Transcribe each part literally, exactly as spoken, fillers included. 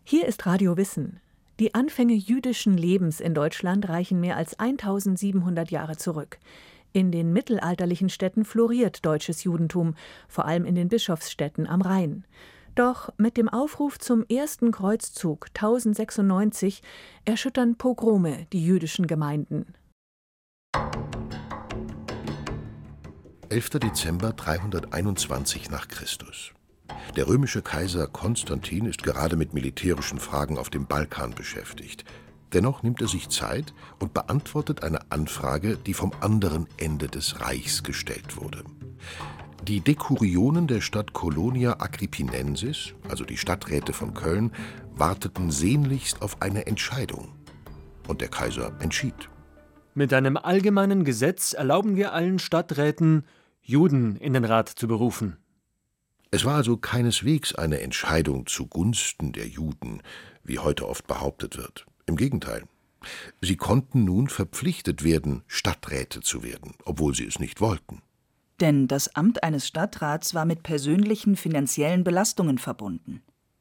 Hier ist Radio Wissen. Die Anfänge jüdischen Lebens in Deutschland reichen mehr als eintausendsiebenhundert Jahre zurück. In den mittelalterlichen Städten floriert deutsches Judentum, vor allem in den Bischofsstädten am Rhein. Doch mit dem Aufruf zum ersten Kreuzzug tausendsechsundneunzig erschüttern Pogrome die jüdischen Gemeinden. elfter Dezember dreihunderteinundzwanzig nach Christus. Der römische Kaiser Konstantin ist gerade mit militärischen Fragen auf dem Balkan beschäftigt. Dennoch nimmt er sich Zeit und beantwortet eine Anfrage, die vom anderen Ende des Reichs gestellt wurde. Die Dekurionen der Stadt Colonia Agrippinensis, also die Stadträte von Köln, warteten sehnlichst auf eine Entscheidung. Und der Kaiser entschied. Mit einem allgemeinen Gesetz erlauben wir allen Stadträten, Juden in den Rat zu berufen. Es war also keineswegs eine Entscheidung zugunsten der Juden, wie heute oft behauptet wird. Im Gegenteil. Sie konnten nun verpflichtet werden, Stadträte zu werden, obwohl sie es nicht wollten. Denn das Amt eines Stadtrats war mit persönlichen finanziellen Belastungen verbunden.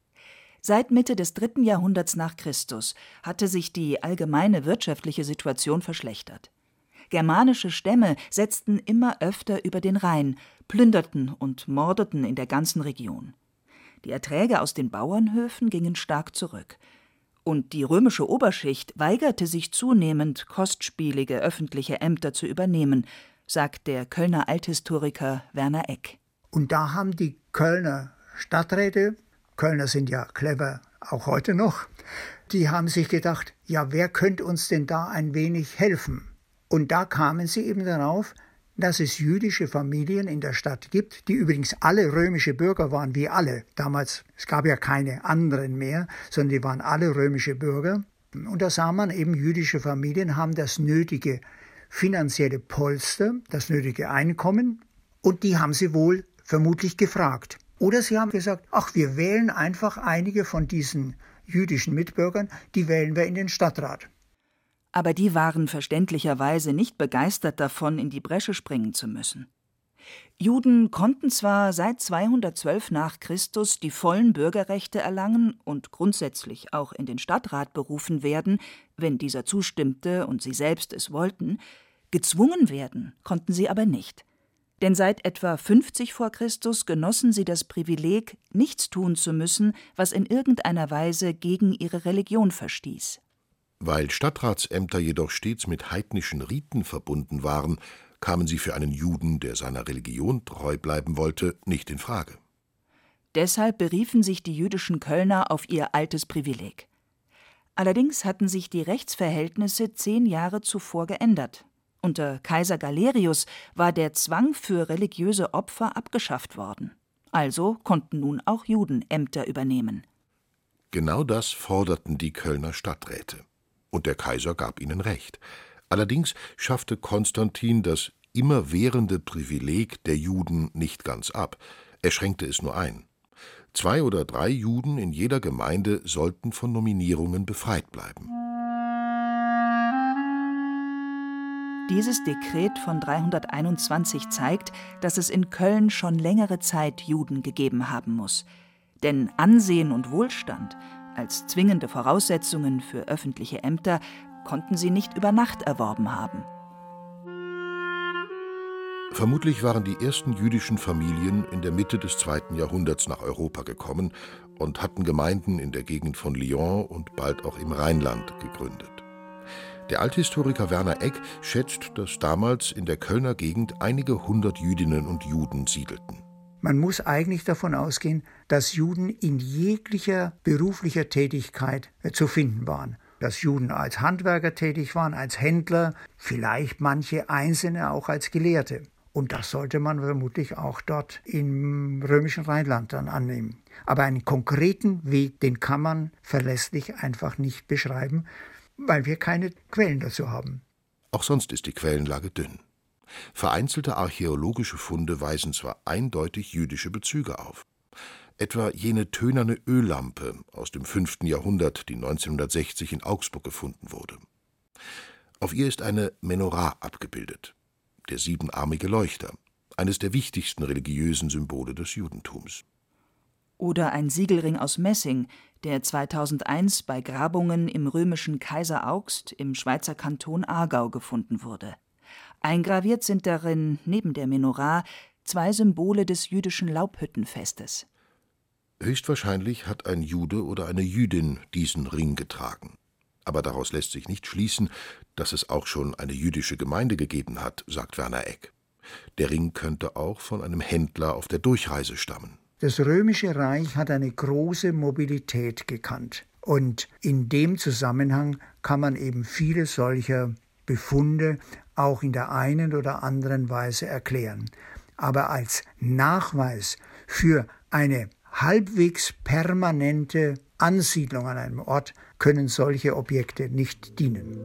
Seit Mitte des dritten Jahrhunderts nach Christus hatte sich die allgemeine wirtschaftliche Situation verschlechtert. Germanische Stämme setzten immer öfter über den Rhein, plünderten und mordeten in der ganzen Region. Die Erträge aus den Bauernhöfen gingen stark zurück. Und die römische Oberschicht weigerte sich zunehmend, kostspielige öffentliche Ämter zu übernehmen, sagt der Kölner Althistoriker Werner Eck. Und da haben die Kölner Stadträte, Kölner sind ja clever, auch heute noch, die haben sich gedacht, ja, wer könnte uns denn da ein wenig helfen? Und da kamen sie eben darauf, dass es jüdische Familien in der Stadt gibt, die übrigens alle römische Bürger waren, wie alle. Damals, es gab ja keine anderen mehr, sondern die waren alle römische Bürger. Und da sah man eben, jüdische Familien haben das nötige finanzielle Polster, das nötige Einkommen, und die haben sie wohl vermutlich gefragt. Oder sie haben gesagt, ach, wir wählen einfach einige von diesen jüdischen Mitbürgern, die wählen wir in den Stadtrat. Aber die waren verständlicherweise nicht begeistert davon, in die Bresche springen zu müssen. Juden konnten zwar seit zweihundertzwölf nach Christus die vollen Bürgerrechte erlangen und grundsätzlich auch in den Stadtrat berufen werden, wenn dieser zustimmte und sie selbst es wollten, gezwungen werden konnten sie aber nicht. Denn seit etwa fünfzig vor Christus genossen sie das Privileg, nichts tun zu müssen, was in irgendeiner Weise gegen ihre Religion verstieß. Weil Stadtratsämter jedoch stets mit heidnischen Riten verbunden waren, kamen sie für einen Juden, der seiner Religion treu bleiben wollte, nicht in Frage. Deshalb beriefen sich die jüdischen Kölner auf ihr altes Privileg. Allerdings hatten sich die Rechtsverhältnisse zehn Jahre zuvor geändert. Unter Kaiser Galerius war der Zwang für religiöse Opfer abgeschafft worden. Also konnten nun auch Juden Ämter übernehmen. Genau das forderten die Kölner Stadträte. Und der Kaiser gab ihnen recht. Allerdings schaffte Konstantin das immerwährende Privileg der Juden nicht ganz ab. Er schränkte es nur ein. Zwei oder drei Juden in jeder Gemeinde sollten von Nominierungen befreit bleiben. Dieses Dekret von dreihunderteinundzwanzig zeigt, dass es in Köln schon längere Zeit Juden gegeben haben muss. Denn Ansehen und Wohlstand als zwingende Voraussetzungen für öffentliche Ämter konnten sie nicht über Nacht erworben haben. Vermutlich waren die ersten jüdischen Familien in der Mitte des zweiten Jahrhunderts nach Europa gekommen und hatten Gemeinden in der Gegend von Lyon und bald auch im Rheinland gegründet. Der Althistoriker Werner Eck schätzt, dass damals in der Kölner Gegend einige hundert Jüdinnen und Juden siedelten. Man muss eigentlich davon ausgehen, dass Juden in jeglicher beruflicher Tätigkeit zu finden waren. Dass Juden als Handwerker tätig waren, als Händler, vielleicht manche Einzelne auch als Gelehrte. Und das sollte man vermutlich auch dort im römischen Rheinland dann annehmen. Aber einen konkreten Weg, den kann man verlässlich einfach nicht beschreiben, weil wir keine Quellen dazu haben. Auch sonst ist die Quellenlage dünn. Vereinzelte archäologische Funde weisen zwar eindeutig jüdische Bezüge auf. Etwa jene tönerne Öllampe aus dem fünften Jahrhundert, die neunzehnhundertsechzig in Augsburg gefunden wurde. Auf ihr ist eine Menorah abgebildet, der siebenarmige Leuchter, eines der wichtigsten religiösen Symbole des Judentums. Oder ein Siegelring aus Messing, der zweitausendeins bei Grabungen im römischen Kaiseraugst im Schweizer Kanton Aargau gefunden wurde. Eingraviert sind darin neben der Menorah zwei Symbole des jüdischen Laubhüttenfestes. Höchstwahrscheinlich hat ein Jude oder eine Jüdin diesen Ring getragen. Aber daraus lässt sich nicht schließen, dass es auch schon eine jüdische Gemeinde gegeben hat, sagt Werner Egg. Der Ring könnte auch von einem Händler auf der Durchreise stammen. Das Römische Reich hat eine große Mobilität gekannt. Und in dem Zusammenhang kann man eben viele solcher Befunde auch in der einen oder anderen Weise erklären. Aber als Nachweis für eine halbwegs permanente Ansiedlung an einem Ort können solche Objekte nicht dienen.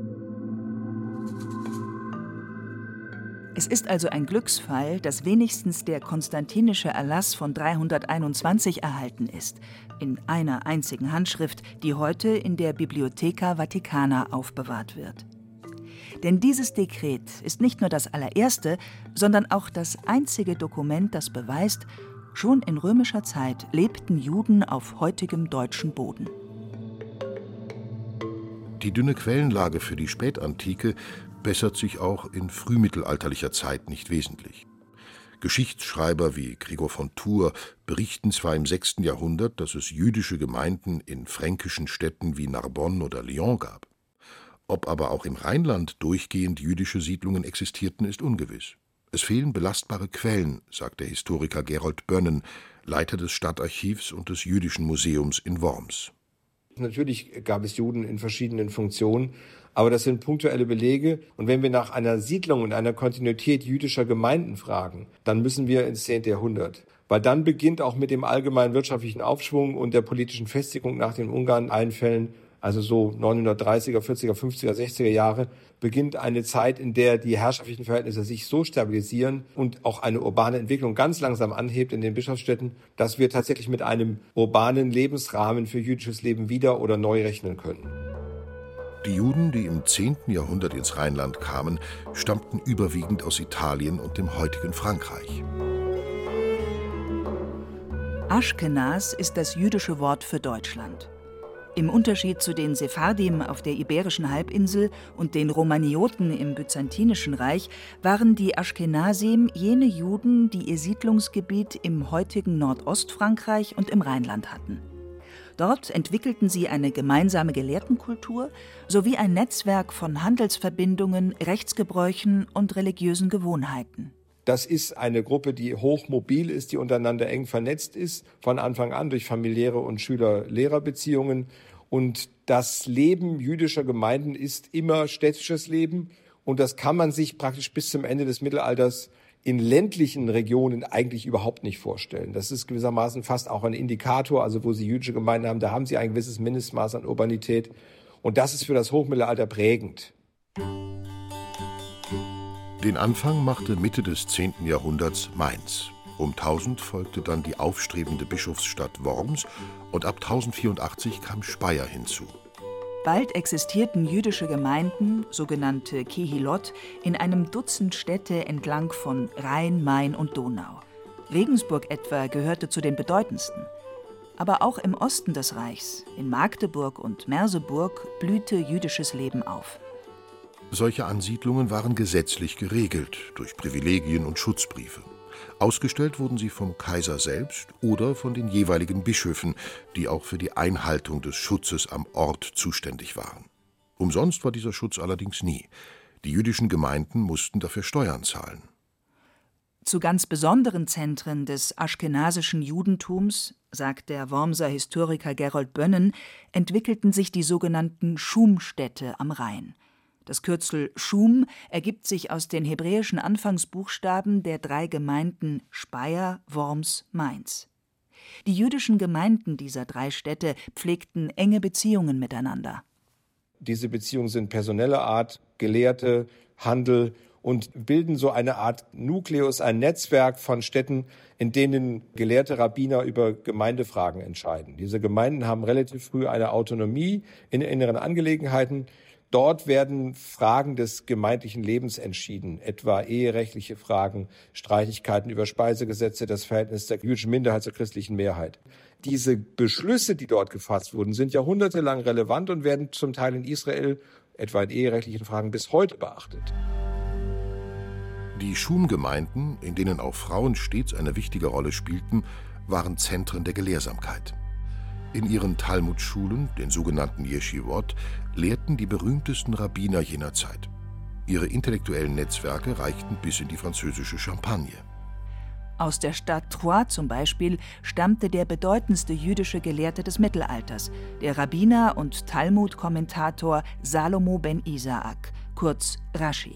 Es ist also ein Glücksfall, dass wenigstens der konstantinische Erlass von dreihunderteinundzwanzig erhalten ist, in einer einzigen Handschrift, die heute in der Bibliotheca Vaticana aufbewahrt wird. Denn dieses Dekret ist nicht nur das allererste, sondern auch das einzige Dokument, das beweist, schon in römischer Zeit lebten Juden auf heutigem deutschen Boden. Die dünne Quellenlage für die Spätantike bessert sich auch in frühmittelalterlicher Zeit nicht wesentlich. Geschichtsschreiber wie Gregor von Tours berichten zwar im sechsten Jahrhundert, dass es jüdische Gemeinden in fränkischen Städten wie Narbonne oder Lyon gab. Ob aber auch im Rheinland durchgehend jüdische Siedlungen existierten, ist ungewiss. Es fehlen belastbare Quellen, sagt der Historiker Gerold Bönnen, Leiter des Stadtarchivs und des Jüdischen Museums in Worms. Natürlich gab es Juden in verschiedenen Funktionen, aber das sind punktuelle Belege. Und wenn wir nach einer Siedlung und einer Kontinuität jüdischer Gemeinden fragen, dann müssen wir ins zehnten Jahrhundert. Weil dann beginnt auch mit dem allgemeinen wirtschaftlichen Aufschwung und der politischen Festigung nach den Ungarn-Einfällen, also so neunzehnhundertdreißiger, vierziger, fünfziger, sechziger Jahre, beginnt eine Zeit, in der die herrschaftlichen Verhältnisse sich so stabilisieren und auch eine urbane Entwicklung ganz langsam anhebt in den Bischofsstädten, dass wir tatsächlich mit einem urbanen Lebensrahmen für jüdisches Leben wieder oder neu rechnen können. Die Juden, die im zehnten Jahrhundert ins Rheinland kamen, stammten überwiegend aus Italien und dem heutigen Frankreich. Aschkenas ist das jüdische Wort für Deutschland. Im Unterschied zu den Sephardim auf der Iberischen Halbinsel und den Romanioten im Byzantinischen Reich waren die Aschkenasim jene Juden, die ihr Siedlungsgebiet im heutigen Nordostfrankreich und im Rheinland hatten. Dort entwickelten sie eine gemeinsame Gelehrtenkultur sowie ein Netzwerk von Handelsverbindungen, Rechtsgebräuchen und religiösen Gewohnheiten. Das ist eine Gruppe, die hochmobil ist, die untereinander eng vernetzt ist, von Anfang an durch familiäre und Schüler-Lehrer-Beziehungen. Und das Leben jüdischer Gemeinden ist immer städtisches Leben. Und das kann man sich praktisch bis zum Ende des Mittelalters in ländlichen Regionen eigentlich überhaupt nicht vorstellen. Das ist gewissermaßen fast auch ein Indikator, also wo Sie jüdische Gemeinden haben, da haben Sie ein gewisses Mindestmaß an Urbanität. Und das ist für das Hochmittelalter prägend. Den Anfang machte Mitte des zehnten Jahrhunderts Mainz. Um tausend folgte dann die aufstrebende Bischofsstadt Worms und ab tausendvierundachtzig kam Speyer hinzu. Bald existierten jüdische Gemeinden, sogenannte Kehilot, in einem Dutzend Städte entlang von Rhein, Main und Donau. Regensburg etwa gehörte zu den bedeutendsten. Aber auch im Osten des Reichs, in Magdeburg und Merseburg, blühte jüdisches Leben auf. Solche Ansiedlungen waren gesetzlich geregelt durch Privilegien und Schutzbriefe. Ausgestellt wurden sie vom Kaiser selbst oder von den jeweiligen Bischöfen, die auch für die Einhaltung des Schutzes am Ort zuständig waren. Umsonst war dieser Schutz allerdings nie. Die jüdischen Gemeinden mussten dafür Steuern zahlen. Zu ganz besonderen Zentren des aschkenasischen Judentums, sagt der Wormser Historiker Gerold Bönnen, entwickelten sich die sogenannten Schumstädte am Rhein. Das Kürzel Schum ergibt sich aus den hebräischen Anfangsbuchstaben der drei Gemeinden Speyer, Worms, Mainz. Die jüdischen Gemeinden dieser drei Städte pflegten enge Beziehungen miteinander. Diese Beziehungen sind personeller Art, Gelehrte, Handel und bilden so eine Art Nukleus, ein Netzwerk von Städten, in denen gelehrte Rabbiner über Gemeindefragen entscheiden. Diese Gemeinden haben relativ früh eine Autonomie in inneren Angelegenheiten. Dort werden Fragen des gemeindlichen Lebens entschieden, etwa eherechtliche Fragen, Streitigkeiten über Speisegesetze, das Verhältnis der jüdischen Minderheit zur christlichen Mehrheit. Diese Beschlüsse, die dort gefasst wurden, sind jahrhundertelang relevant und werden zum Teil in Israel, etwa in eherechtlichen Fragen, bis heute beachtet. Die Schumgemeinden, in denen auch Frauen stets eine wichtige Rolle spielten, waren Zentren der Gelehrsamkeit. In ihren Talmudschulen, den sogenannten Yeshivot, lehrten die berühmtesten Rabbiner jener Zeit. Ihre intellektuellen Netzwerke reichten bis in die französische Champagne. Aus der Stadt Troyes zum Beispiel stammte der bedeutendste jüdische Gelehrte des Mittelalters, der Rabbiner und Talmud-Kommentator Salomo ben Isaak, kurz Rashi.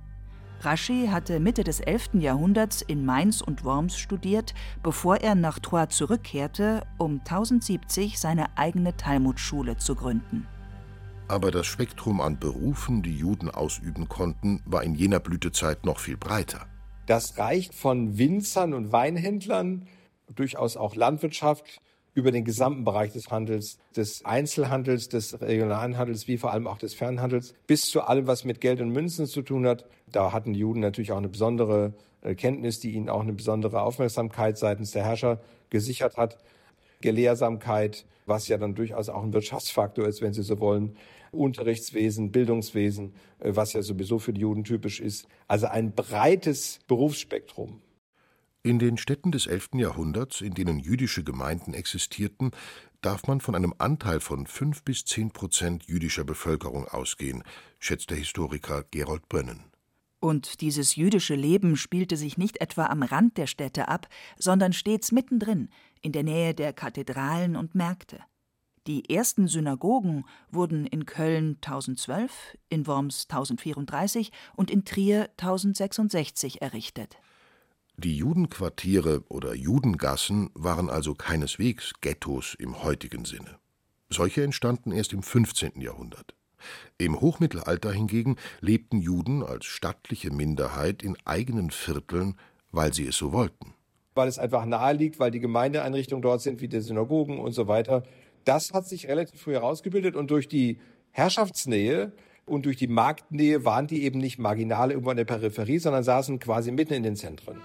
Rashi hatte Mitte des elften Jahrhunderts in Mainz und Worms studiert, bevor er nach Troyes zurückkehrte, um tausendsiebzig seine eigene Talmudschule zu gründen. Aber das Spektrum an Berufen, die Juden ausüben konnten, war in jener Blütezeit noch viel breiter. Das reicht von Winzern und Weinhändlern, durchaus auch Landwirtschaft, über den gesamten Bereich des Handels, des Einzelhandels, des regionalen Handels, wie vor allem auch des Fernhandels, bis zu allem, was mit Geld und Münzen zu tun hat. Da hatten die Juden natürlich auch eine besondere Kenntnis, die ihnen auch eine besondere Aufmerksamkeit seitens der Herrscher gesichert hat. Gelehrsamkeit, was ja dann durchaus auch ein Wirtschaftsfaktor ist, wenn Sie so wollen. Unterrichtswesen, Bildungswesen, was ja sowieso für die Juden typisch ist. Also ein breites Berufsspektrum. In den Städten des elften Jahrhunderts, in denen jüdische Gemeinden existierten, darf man von einem Anteil von fünf bis zehn Prozent jüdischer Bevölkerung ausgehen, schätzt der Historiker Gerold Bönnen. Und dieses jüdische Leben spielte sich nicht etwa am Rand der Städte ab, sondern stets mittendrin, in der Nähe der Kathedralen und Märkte. Die ersten Synagogen wurden in Köln tausendzwölf, in Worms tausendvierunddreißig und in Trier tausendsechsundsechzig errichtet. Die Judenquartiere oder Judengassen waren also keineswegs Ghettos im heutigen Sinne. Solche entstanden erst im fünfzehnten Jahrhundert. Im Hochmittelalter hingegen lebten Juden als stattliche Minderheit in eigenen Vierteln, weil sie es so wollten. Weil es einfach nahe liegt, weil die Gemeindeeinrichtungen dort sind, wie die Synagogen und so weiter. Das hat sich relativ früh herausgebildet und durch die Herrschaftsnähe und durch die Marktnähe waren die eben nicht marginal irgendwo in der Peripherie, sondern saßen quasi mitten in den Zentren.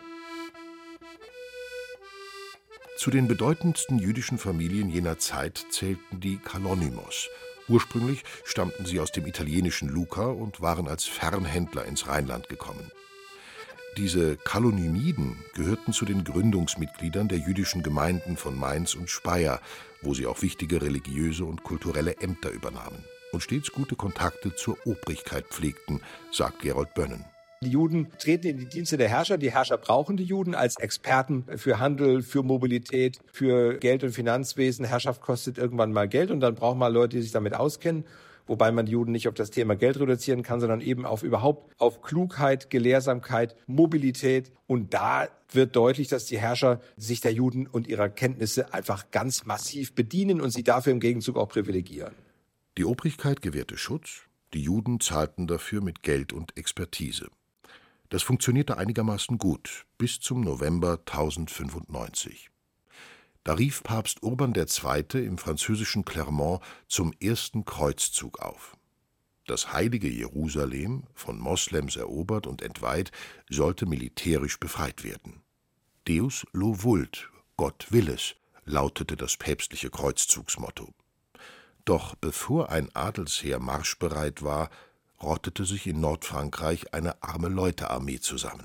Zu den bedeutendsten jüdischen Familien jener Zeit zählten die Kalonymos. Ursprünglich stammten sie aus dem italienischen Lucca und waren als Fernhändler ins Rheinland gekommen. Diese Kalonymiden gehörten zu den Gründungsmitgliedern der jüdischen Gemeinden von Mainz und Speyer, wo sie auch wichtige religiöse und kulturelle Ämter übernahmen und stets gute Kontakte zur Obrigkeit pflegten, sagt Gerold Bönnen. Die Juden treten in die Dienste der Herrscher. Die Herrscher brauchen die Juden als Experten für Handel, für Mobilität, für Geld- und Finanzwesen. Herrschaft kostet irgendwann mal Geld und dann braucht man Leute, die sich damit auskennen. Wobei man die Juden nicht auf das Thema Geld reduzieren kann, sondern eben auf überhaupt auf Klugheit, Gelehrsamkeit, Mobilität. Und da wird deutlich, dass die Herrscher sich der Juden und ihrer Kenntnisse einfach ganz massiv bedienen und sie dafür im Gegenzug auch privilegieren. Die Obrigkeit gewährte Schutz, die Juden zahlten dafür mit Geld und Expertise. Das funktionierte einigermaßen gut, bis zum November tausendfünfundneunzig. Da rief Papst Urban der Zweite im französischen Clermont zum ersten Kreuzzug auf. Das heilige Jerusalem, von Moslems erobert und entweiht, sollte militärisch befreit werden. Deus lo vult, Gott will es, lautete das päpstliche Kreuzzugsmotto. Doch bevor ein Adelsheer marschbereit war, rottete sich in Nordfrankreich eine Arme-Leute-Armee zusammen.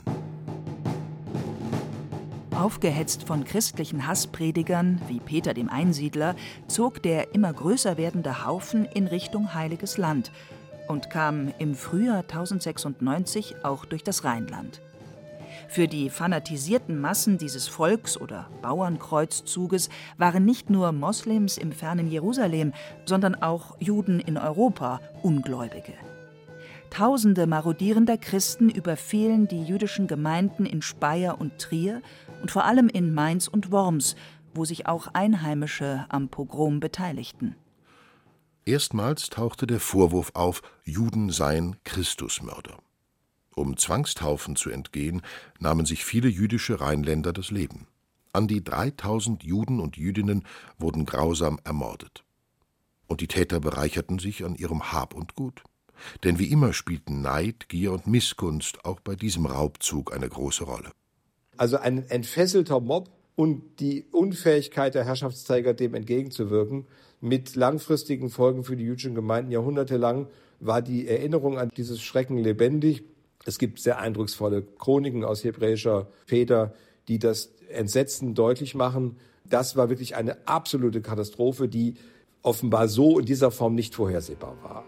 Aufgehetzt von christlichen Hasspredigern wie Peter dem Einsiedler zog der immer größer werdende Haufen in Richtung Heiliges Land und kam im Frühjahr tausendsechsundneunzig auch durch das Rheinland. Für die fanatisierten Massen dieses Volks- oder Bauernkreuzzuges waren nicht nur Moslems im fernen Jerusalem, sondern auch Juden in Europa Ungläubige. Tausende marodierender Christen überfielen die jüdischen Gemeinden in Speyer und Trier und vor allem in Mainz und Worms, wo sich auch Einheimische am Pogrom beteiligten. Erstmals tauchte der Vorwurf auf, Juden seien Christusmörder. Um Zwangstaufen zu entgehen, nahmen sich viele jüdische Rheinländer das Leben. An die dreitausend Juden und Jüdinnen wurden grausam ermordet. Und die Täter bereicherten sich an ihrem Hab und Gut. Denn wie immer spielten Neid, Gier und Missgunst auch bei diesem Raubzug eine große Rolle. Also ein entfesselter Mob und die Unfähigkeit der Herrschaftsträger, dem entgegenzuwirken, mit langfristigen Folgen für die jüdischen Gemeinden. Jahrhundertelang war die Erinnerung an dieses Schrecken lebendig. Es gibt sehr eindrucksvolle Chroniken aus hebräischer Feder, die das Entsetzen deutlich machen. Das war wirklich eine absolute Katastrophe, die offenbar so in dieser Form nicht vorhersehbar war.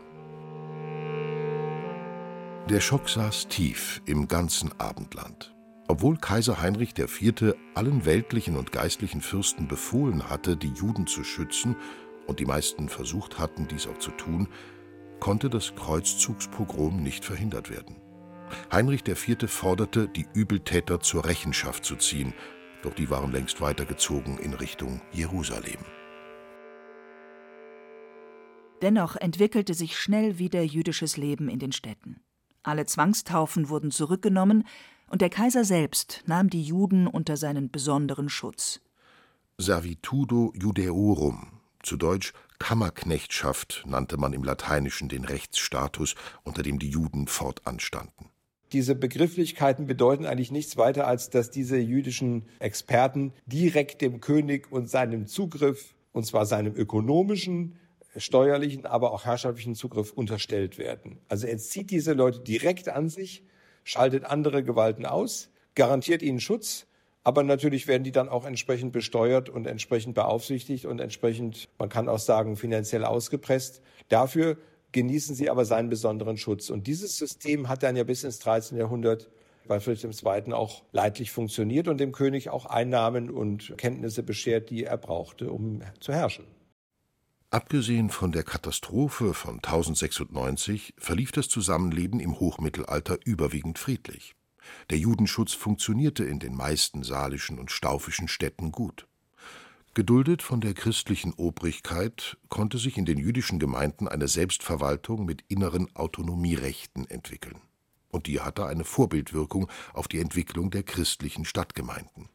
Der Schock saß tief im ganzen Abendland. Obwohl Kaiser Heinrich der Vierte allen weltlichen und geistlichen Fürsten befohlen hatte, die Juden zu schützen, und die meisten versucht hatten, dies auch zu tun, konnte das Kreuzzugspogrom nicht verhindert werden. Heinrich der Vierte forderte, die Übeltäter zur Rechenschaft zu ziehen, doch die waren längst weitergezogen in Richtung Jerusalem. Dennoch entwickelte sich schnell wieder jüdisches Leben in den Städten. Alle Zwangstaufen wurden zurückgenommen und der Kaiser selbst nahm die Juden unter seinen besonderen Schutz. Servitudo Judaeorum, zu Deutsch Kammerknechtschaft, nannte man im Lateinischen den Rechtsstatus, unter dem die Juden fortan standen. Diese Begrifflichkeiten bedeuten eigentlich nichts weiter, als dass diese jüdischen Experten direkt dem König und seinem Zugriff, und zwar seinem ökonomischen, steuerlichen, aber auch herrschaftlichen Zugriff unterstellt werden. Also er zieht diese Leute direkt an sich, schaltet andere Gewalten aus, garantiert ihnen Schutz, aber natürlich werden die dann auch entsprechend besteuert und entsprechend beaufsichtigt und entsprechend, man kann auch sagen, finanziell ausgepresst. Dafür genießen sie aber seinen besonderen Schutz. Und dieses System hat dann ja bis ins dreizehnte Jahrhundert bei Friedrich der Zweite auch leidlich funktioniert und dem König auch Einnahmen und Kenntnisse beschert, die er brauchte, um zu herrschen. Abgesehen von der Katastrophe von tausendsechsundneunzig verlief das Zusammenleben im Hochmittelalter überwiegend friedlich. Der Judenschutz funktionierte in den meisten salischen und staufischen Städten gut. Geduldet von der christlichen Obrigkeit konnte sich in den jüdischen Gemeinden eine Selbstverwaltung mit inneren Autonomierechten entwickeln. Und die hatte eine Vorbildwirkung auf die Entwicklung der christlichen Stadtgemeinden.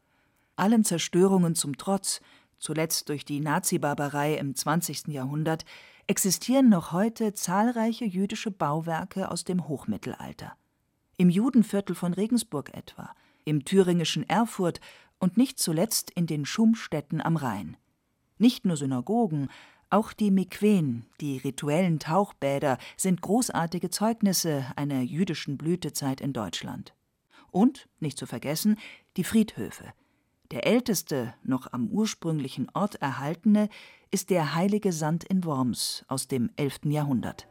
Allen Zerstörungen zum Trotz, zuletzt durch die Nazi-Barbarei im zwanzigsten Jahrhundert, existieren noch heute zahlreiche jüdische Bauwerke aus dem Hochmittelalter. Im Judenviertel von Regensburg etwa, im thüringischen Erfurt und nicht zuletzt in den Schumstädten am Rhein. Nicht nur Synagogen, auch die Mikween, die rituellen Tauchbäder, sind großartige Zeugnisse einer jüdischen Blütezeit in Deutschland. Und, nicht zu vergessen, die Friedhöfe. Der älteste, noch am ursprünglichen Ort erhaltene, ist der Heilige Sand in Worms aus dem elften Jahrhundert.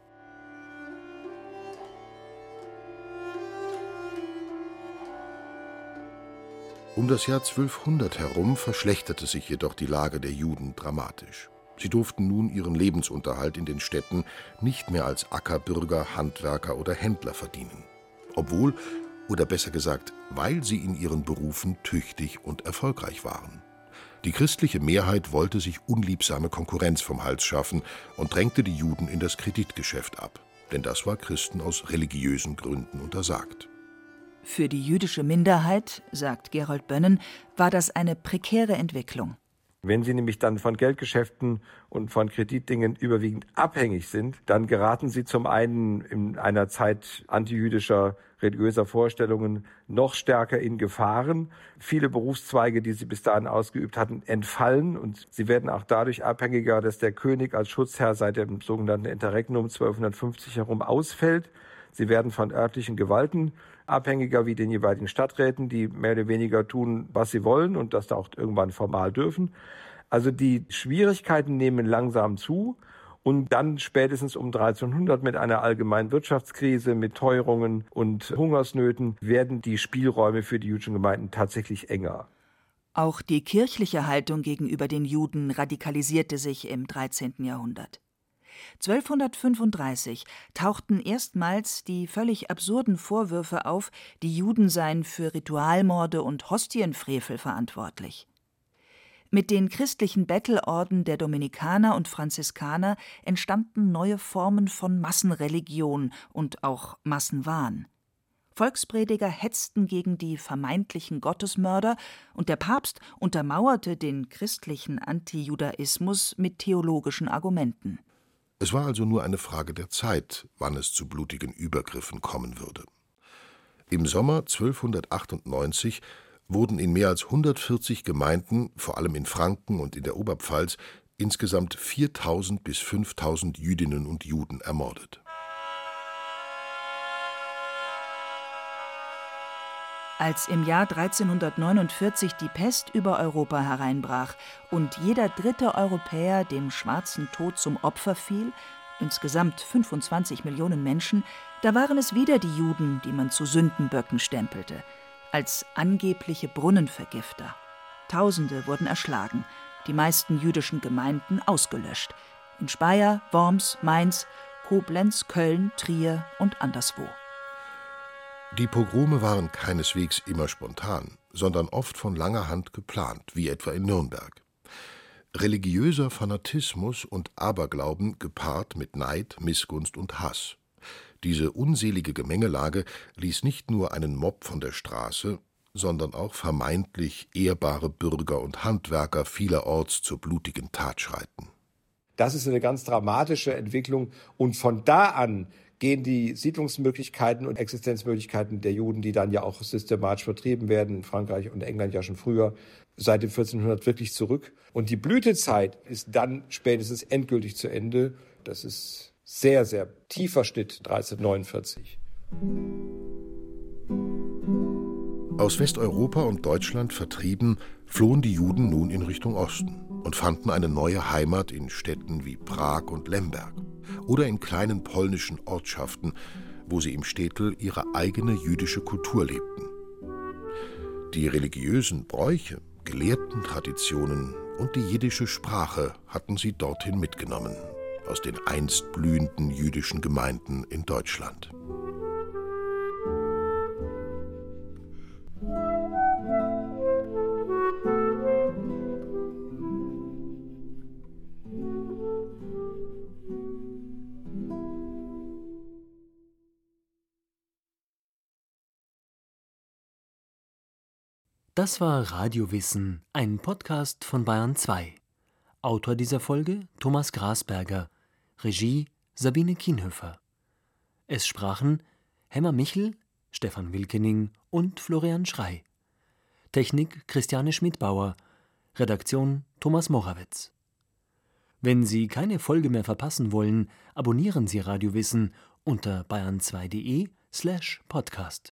Um das Jahr zwölfhundert herum verschlechterte sich jedoch die Lage der Juden dramatisch. Sie durften nun ihren Lebensunterhalt in den Städten nicht mehr als Ackerbürger, Handwerker oder Händler verdienen. Obwohl, oder besser gesagt, weil sie in ihren Berufen tüchtig und erfolgreich waren. Die christliche Mehrheit wollte sich unliebsame Konkurrenz vom Hals schaffen und drängte die Juden in das Kreditgeschäft ab. Denn das war Christen aus religiösen Gründen untersagt. Für die jüdische Minderheit, sagt Gerold Bönnen, war das eine prekäre Entwicklung. Wenn sie nämlich dann von Geldgeschäften und von Kreditdingen überwiegend abhängig sind, dann geraten sie zum einen in einer Zeit antijüdischer, religiöser Vorstellungen noch stärker in Gefahren. Viele Berufszweige, die sie bis dahin ausgeübt hatten, entfallen und sie werden auch dadurch abhängiger, dass der König als Schutzherr seit dem sogenannten Interregnum zwölfhundertfünfzig herum ausfällt. Sie werden von örtlichen Gewalten abhängiger wie den jeweiligen Stadträten, die mehr oder weniger tun, was sie wollen und das da auch irgendwann formal dürfen. Also die Schwierigkeiten nehmen langsam zu und dann spätestens um dreizehnhundert mit einer allgemeinen Wirtschaftskrise, mit Teuerungen und Hungersnöten werden die Spielräume für die jüdischen Gemeinden tatsächlich enger. Auch die kirchliche Haltung gegenüber den Juden radikalisierte sich im dreizehnten Jahrhundert. zwölfhundertfünfunddreißig tauchten erstmals die völlig absurden Vorwürfe auf, die Juden seien für Ritualmorde und Hostienfrevel verantwortlich. Mit den christlichen Bettelorden der Dominikaner und Franziskaner entstanden neue Formen von Massenreligion und auch Massenwahn. Volksprediger hetzten gegen die vermeintlichen Gottesmörder und der Papst untermauerte den christlichen Antijudaismus mit theologischen Argumenten. Es war also nur eine Frage der Zeit, wann es zu blutigen Übergriffen kommen würde. Im Sommer zwölfhundertachtundneunzig wurden in mehr als hundertvierzig Gemeinden, vor allem in Franken und in der Oberpfalz, insgesamt viertausend bis fünftausend Jüdinnen und Juden ermordet. Als im Jahr dreizehnhundertneunundvierzig die Pest über Europa hereinbrach und jeder dritte Europäer dem schwarzen Tod zum Opfer fiel, insgesamt fünfundzwanzig Millionen Menschen, da waren es wieder die Juden, die man zu Sündenböcken stempelte, als angebliche Brunnenvergifter. Tausende wurden erschlagen, die meisten jüdischen Gemeinden ausgelöscht. In Speyer, Worms, Mainz, Koblenz, Köln, Trier und anderswo. Die Pogrome waren keineswegs immer spontan, sondern oft von langer Hand geplant, wie etwa in Nürnberg. Religiöser Fanatismus und Aberglauben gepaart mit Neid, Missgunst und Hass. Diese unselige Gemengelage ließ nicht nur einen Mob von der Straße, sondern auch vermeintlich ehrbare Bürger und Handwerker vielerorts zur blutigen Tat schreiten. Das ist eine ganz dramatische Entwicklung, und von da an gehen die Siedlungsmöglichkeiten und Existenzmöglichkeiten der Juden, die dann ja auch systematisch vertrieben werden, in Frankreich und England ja schon früher, seit dem vierzehnhundert wirklich zurück. Und die Blütezeit ist dann spätestens endgültig zu Ende. Das ist sehr, sehr tiefer Schnitt dreizehnhundertneunundvierzig. Aus Westeuropa und Deutschland vertrieben, flohen die Juden nun in Richtung Osten und fanden eine neue Heimat in Städten wie Prag und Lemberg oder in kleinen polnischen Ortschaften, wo sie im Städtel ihre eigene jüdische Kultur lebten. Die religiösen Bräuche, gelehrten Traditionen und die jiddische Sprache hatten sie dorthin mitgenommen, aus den einst blühenden jüdischen Gemeinden in Deutschland. Das war Radiowissen, ein Podcast von Bayern zwei. Autor dieser Folge Thomas Grasberger, Regie Sabine Kienhöfer. Es sprachen Hemmer Michel, Stefan Wilkening und Florian Schrey. Technik Christiane Schmidbauer, Redaktion Thomas Morawetz. Wenn Sie keine Folge mehr verpassen wollen, abonnieren Sie Radiowissen unter bayern zwei punkt de slash podcast.